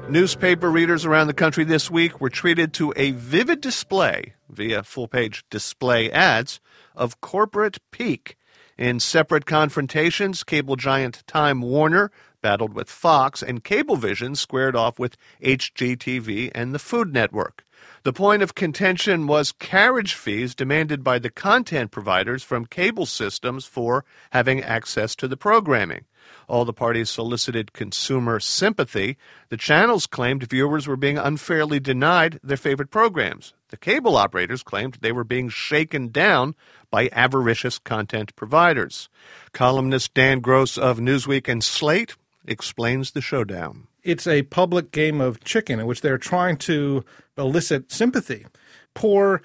Newspaper readers around the country this week were treated to a vivid display via full-page display ads of corporate pique. In separate confrontations, cable giant Time Warner battled with Fox, and Cablevision squared off with HGTV and the Food Network. The point of contention was carriage fees demanded by the content providers from cable systems for having access to the programming. All the parties solicited consumer sympathy. The channels claimed viewers were being unfairly denied their favorite programs. The cable operators claimed they were being shaken down by avaricious content providers. Columnist Dan Gross of Newsweek and Slate explains the showdown. It's a public game of chicken in which they're trying to elicit sympathy. Poor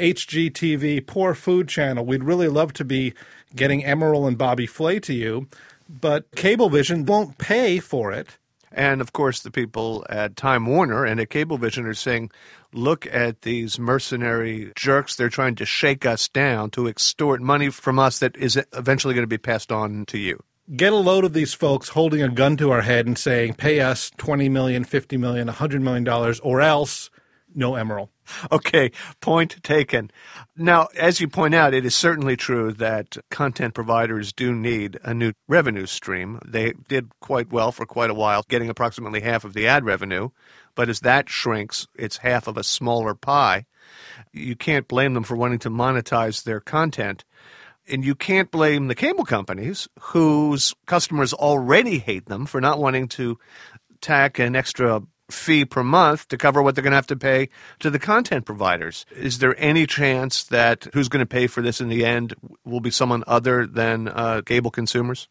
HGTV, poor Food Channel, we'd really love to be getting Emeril and Bobby Flay to you, but Cablevision won't pay for it. And, of course, the people at Time Warner and at Cablevision are saying, look at these mercenary jerks. They're trying to shake us down to extort money from us that is eventually going to be passed on to you. Get a load of these folks holding a gun to our head and saying, pay us $20 million, $50 million, $100 million, or else no Emeril. Okay, point taken. Now, as you point out, it is certainly true that content providers do need a new revenue stream. They did quite well for quite a while, getting approximately half of the ad revenue. But as that shrinks, it's half of a smaller pie. You can't blame them for wanting to monetize their content. And you can't blame the cable companies, whose customers already hate them, for not wanting to tack an extra fee per month to cover what they're going to have to pay to the content providers. Is there any chance that who's going to pay for this in the end will be someone other than cable consumers?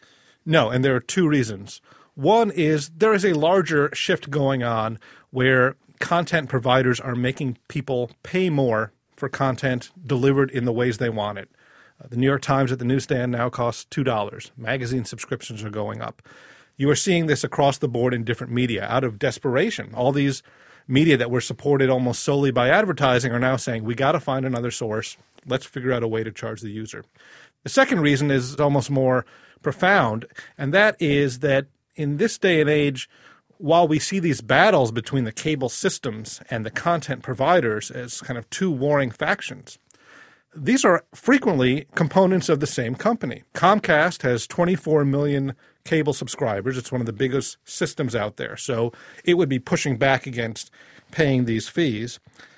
No, and there are two reasons. One is there is a larger shift going on where content providers are making people pay more for content delivered in the ways they want it. The New York Times at the newsstand now costs $2. Magazine subscriptions are going up. You are seeing this across the board in different media out of desperation. All these media that were supported almost solely by advertising are now saying, we got to find another source. Let's figure out a way to charge the user. The second reason is almost more profound, and that is that in this day and age, while we see these battles between the cable systems and the content providers as kind of two warring factions, these are frequently components of the same company. Comcast has 24 million cable subscribers. It's one of the biggest systems out there. So it would be pushing back against paying these fees.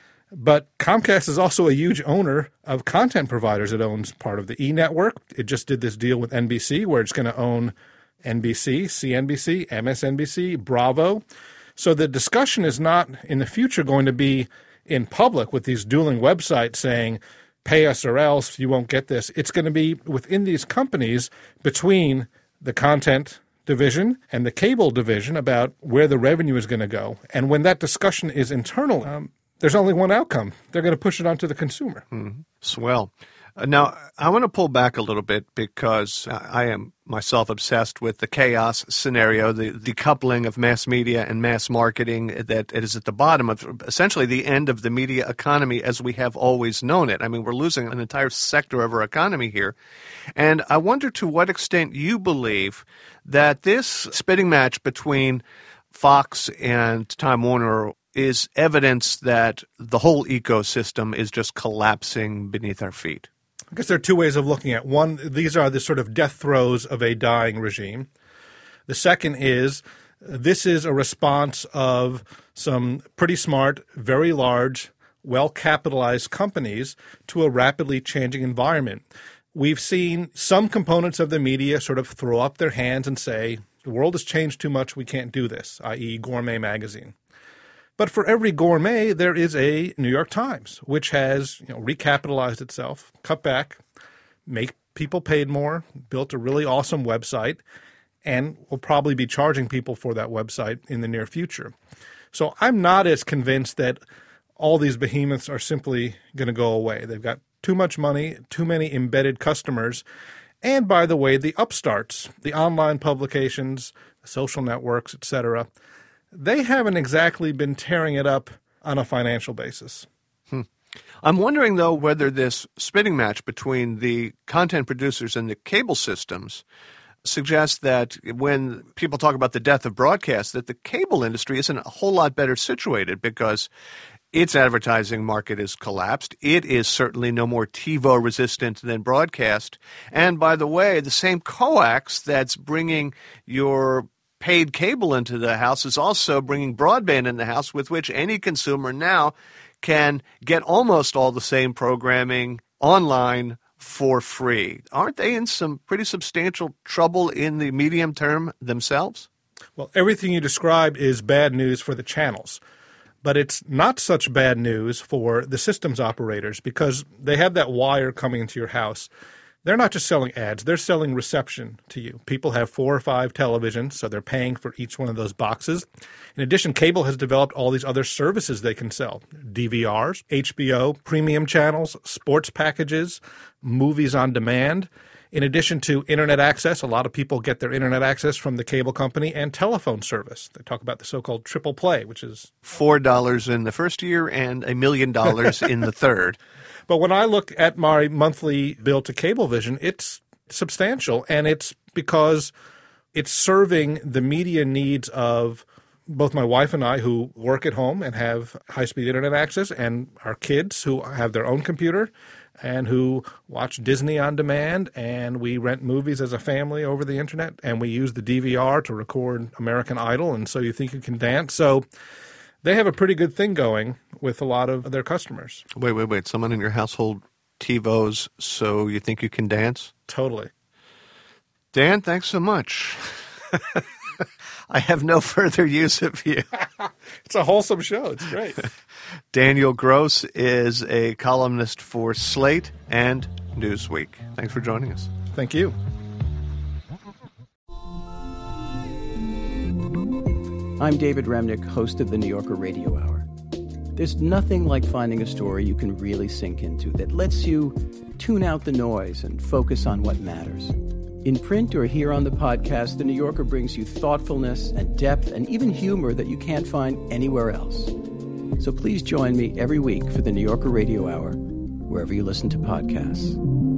But Comcast is also a huge owner of content providers. It owns part of the E! Network. It just did this deal with NBC where it's going to own NBC, CNBC, MSNBC, Bravo. So the discussion is not in the future going to be in public with these dueling websites saying, pay us or else you won't get this. It's going to be within these companies between the content division and the cable division about where the revenue is going to go. And when that discussion is internal, there's only one outcome. They're going to push it onto the consumer. Mm-hmm. Swell. Now, I want to pull back a little bit because I am myself obsessed with the chaos scenario, the decoupling of mass media and mass marketing that is at the bottom of essentially the end of the media economy as we have always known it. I mean, we're losing an entire sector of our economy here. And I wonder to what extent you believe that this spitting match between Fox and Time Warner is evidence that the whole ecosystem is just collapsing beneath our feet. I guess there are two ways of looking at it. One, these are the sort of death throes of a dying regime. The second is this is a response of some pretty smart, very large, well-capitalized companies to a rapidly changing environment. We've seen some components of the media sort of throw up their hands and say, the world has changed too much, we can't do this, i.e. Gourmet magazine. But for every gourmet, there is a New York Times, which has recapitalized itself, cut back, make people paid more, built a really awesome website, and will probably be charging people for that website in the near future. So I'm not as convinced that all these behemoths are simply going to go away. They've got too much money, too many embedded customers, and by the way, the upstarts, the online publications, the social networks, etc., they haven't exactly been tearing it up on a financial basis. I'm wondering, though, whether this spitting match between the content producers and the cable systems suggests that when people talk about the death of broadcast, that the cable industry isn't a whole lot better situated because its advertising market is collapsed. It is certainly no more TiVo resistant than broadcast. And by the way, the same coax that's bringing your paid cable into the house is also bringing broadband in the house, with which any consumer now can get almost all the same programming online for free. Aren't they in some pretty substantial trouble in the medium term themselves? Well, everything you described is bad news for the channels. But it's not such bad news for the systems operators because they have that wire coming into your house. They're not just selling ads. They're selling reception to you. People have 4 or 5 televisions, so they're paying for each one of those boxes. In addition, cable has developed all these other services they can sell. DVRs, HBO, premium channels, sports packages, movies on demand. In addition to internet access, a lot of people get their internet access from the cable company and telephone service. They talk about the so-called triple play, which is $4 in the first year and $1 million in the third. But when I look at my monthly bill to Cablevision, it's substantial, and it's because it's serving the media needs of both my wife and I, who work at home and have high-speed internet access, and our kids who have their own computer and who watch Disney on demand, and we rent movies as a family over the internet, and we use the DVR to record American Idol and So You Think You Can Dance. So they have a pretty good thing going with a lot of their customers. Wait. Someone in your household TiVos So You Think You Can Dance? Totally. Dan, thanks so much. I have no further use of you. It's a wholesome show. It's great. Daniel Gross is a columnist for Slate and Newsweek. Thanks for joining us. Thank you. I'm David Remnick, host of the New Yorker Radio Hour. There's nothing like finding a story you can really sink into that lets you tune out the noise and focus on what matters. In print or here on the podcast, The New Yorker brings you thoughtfulness and depth and even humor that you can't find anywhere else. So please join me every week for The New Yorker Radio Hour, wherever you listen to podcasts.